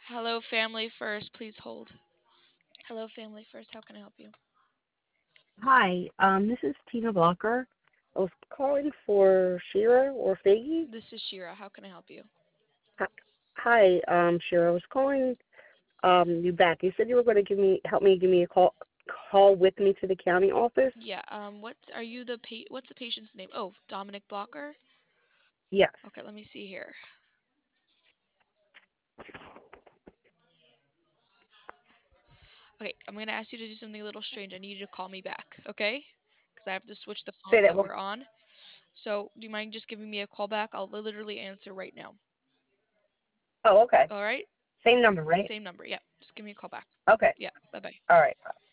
Hello, Family First. Please hold. Hello, Family First. How can I help you? Hi, this is Tina Blocker. I was calling for Shira or Faggy. This is Shira. How can I help you? Hi, Shira. I was calling you back. You said you were going to help me give me a call with me to the county office. Yeah. What's the patient's name? Oh, Dominic Blocker. Yes. Okay. Let me see here. Okay. I'm gonna ask you to do something a little strange. I need you to call me back. Okay? Because I have to switch the Say phones that that one. we're on. So, do you mind just giving me a call back? I'll literally answer right now. Oh, okay. All right? Same number, right? Same number. Yeah. Just give me a call back. Okay. Yeah. Bye bye. All right.